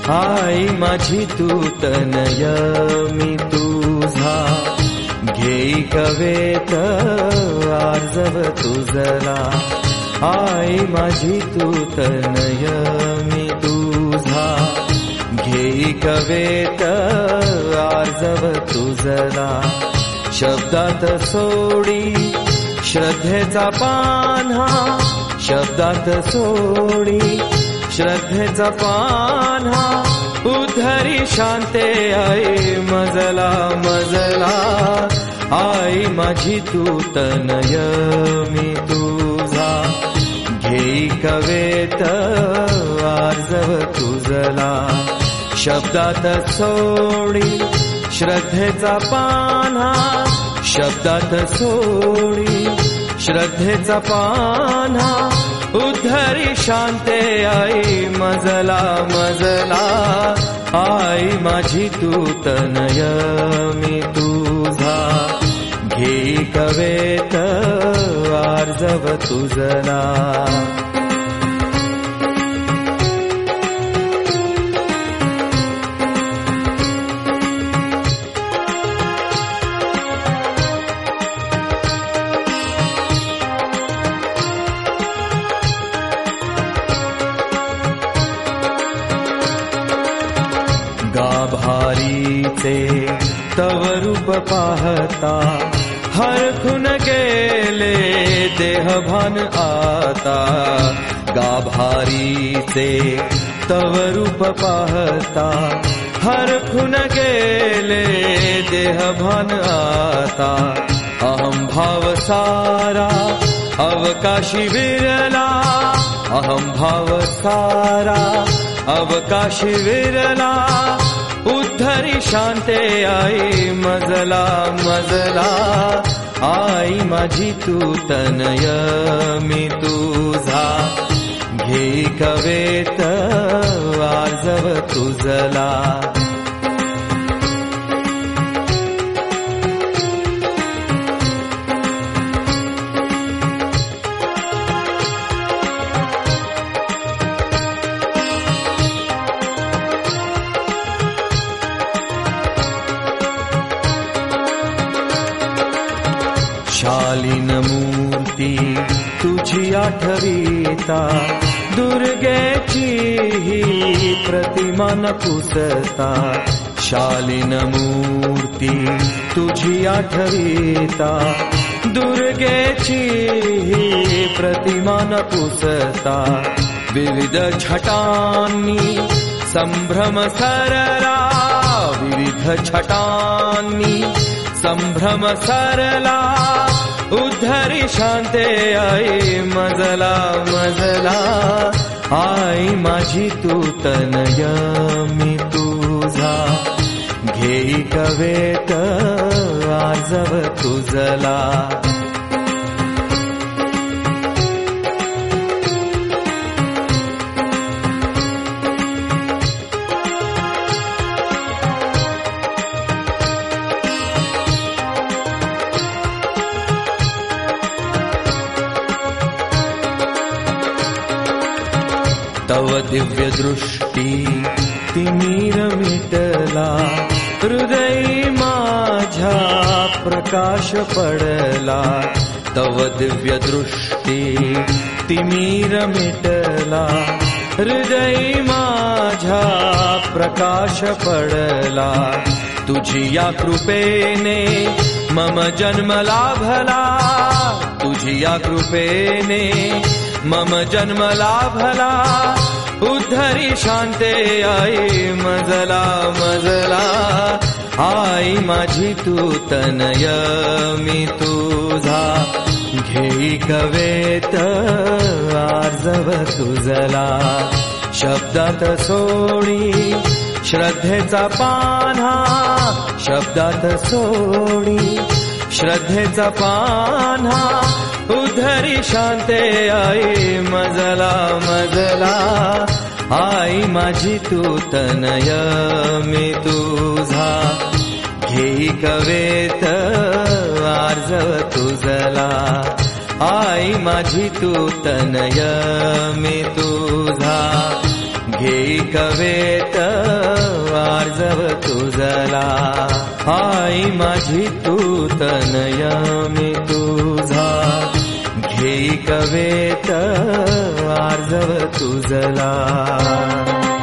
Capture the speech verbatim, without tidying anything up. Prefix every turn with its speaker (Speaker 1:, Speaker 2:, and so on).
Speaker 1: आई माझी तू तनय मी तुझा घेई कवेत आर्जव तुझला आई माझी तू तनय मी तुझा घेई कवेत आर्जव तुझला शब्दात सोडी श्रद्धेचा पान्हा शब्दात सोडी श्रद्धेचा पान्हा उद्धरी शांते आई मजला मजला आई माझी तू तनय मी तुझा घेई कवेत आर्जव तुझला शब्दात सोडी श्रद्धेचा पान्हा शब्दात सोडी श्रद्धेचा पान्हा उद्धरी शांते आई मजला मजला आई माझी तू तनय मी तुझा घेई कवेत आर्जव तुझला गाभारीचे तव रूप पाहता हरखून गेले देहभान आता गाभारीचे तव रूप पाहता हरखून गेले देहभान आता अहम भाव सारा अवकाशी विरला अहम भाव सारा अवकाशी विरला उद्धरी शांते आई मजला मजला आई माझी तू तनय मी तुझा घेई कवेत आर्जव तुझला शालीन मूर्ती तुझी आठवीता दुर्गेची ही प्रतिमा न पुसता शालीन मूर्ती तुझी आठवीता दुर्गेची ही प्रतिमा न पुसता विविध छटांनी संभ्रम सरला विविध छटांनी संभ्रम सरला उद्धरी शांते आई मजला मजला आई माझी तू तनय मी तुझा घेई कवेत आर्जव तुझला तव दिव्य दृष्टी तिमिर मिटला हृदय माझ्या प्रकाश पडला तव दिव्य दृष्टी तिमिर मिटला हृदय माझ्या प्रकाश पडला तुझी या कृपेने मम जन्म लाभला तुझी या कृपेने मम जन्म लाभला उद्धरी शांते आई मजला मजला आई माझी तू तनय मी तुझा घेई कवेत आर्जव तुझला शब्दात सोडी श्रद्धेचा पान्हा शब्दात सोडी श्रद्धेचा पान्हा उद्धरी शांते आई मजला मजला आई माझी तू तनय मी तुझा घेई कवेत आर्जव तुझला आई माझी तू तनय मी तुझा घेई कवेत आर्जव तुझला. आई माझी तू तनय मी तुझा, घेई कवेत आर्जव तुझला.